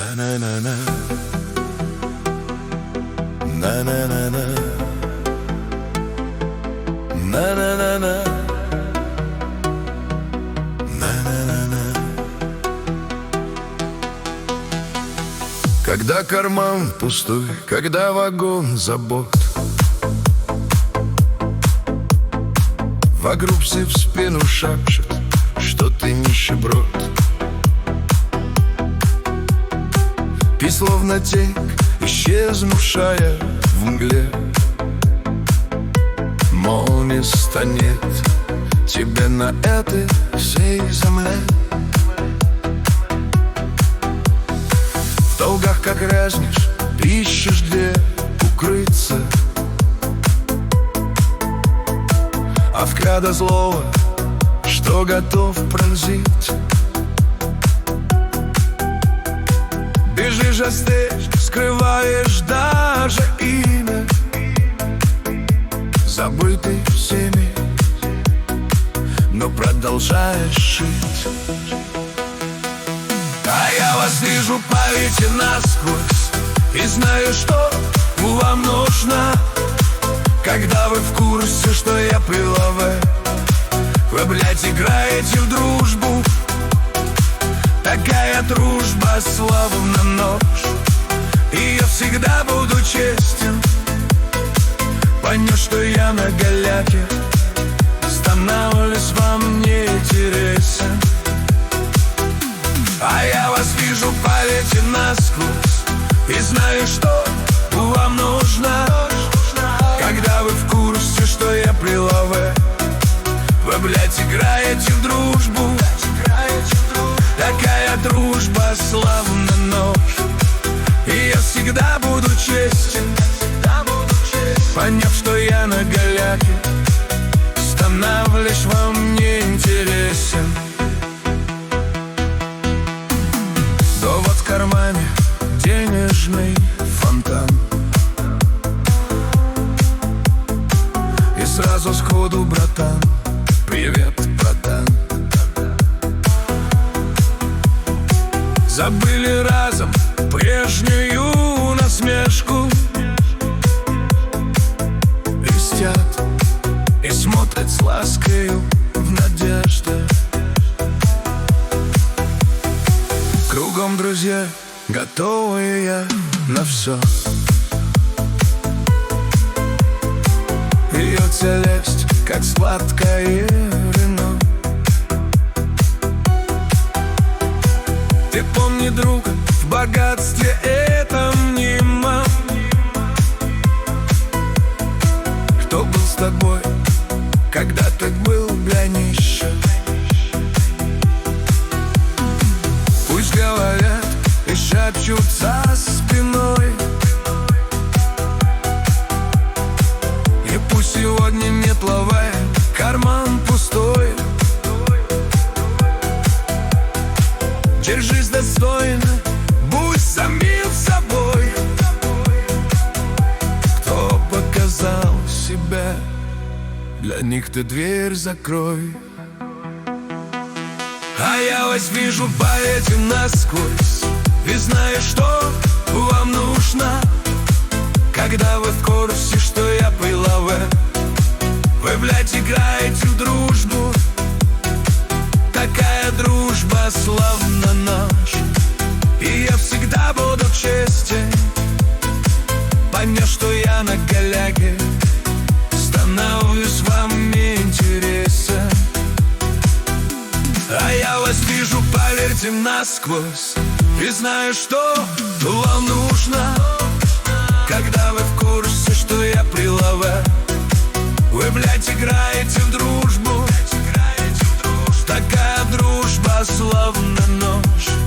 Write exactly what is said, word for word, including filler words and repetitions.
На-на-на-на, на-на-на-на, на-на-на-на, на-на-на-на. Когда карман пустой, когда вагон забот, вокруг все в спину шепчут, что ты нищеброд. И словно тень, исчезнувшая в мгле, мол, места нет тебе на этой всей земле. В долгах как разнишь, ищешь где укрыться, а в крадо злого, что готов пронзить. Бежишь, а здесь скрываешь даже имя, забытый всеми, но продолжаешь жить. А я вас вижу по вете насквозь и знаю, что вам нужно. Когда вы в курсе, что я прилаве, вы, блядь, играете в дружбу. Такая дружба словно нож, и я всегда буду честен. Понял, что я на голяке, становлюсь вам не интересен. А я вас вижу по вете насквозь и знаю, что вам нужно. Когда вы в курсе, что я прилаве, вы, блядь, играете в дружбу. Такая дружба словно нож, и я всегда буду честен. Поняв, что я на голяке, становлюсь вам не интересен. Довод в кармане, денежный фонтан, и сразу сходу, братан, привет, братан. Забыли разом прежнюю насмешку, листят и смотрят с ласкою в надежде. Кругом друзья, готовые на все. Льется лесть, как сладкое вино. Ты помни, друг, в богатстве этом нема. Кто был с тобой, когда ты был для нищих? Пусть говорят и шепчут за спиной, и пусть сегодня метловая, карман пустой. Держись достойно, будь самим собой. Кто показал себя, для них ты дверь закрой. А я вас вижу по этим насквозь и знаю, что вам нужно. Когда вы в курсе, что я прилаве, вы, блядь, играете в дружбу. Такая дружба словно нож, и я всегда буду честен. Поняв, что я на голяке, становлюсь вам не интересен. А я вас вижу, поверьте, насквозь и знаю, что вам нужно. Когда вы в курсе, что я прилаве, вы, блядь, играете в дружбу. Такая дружба словно нож,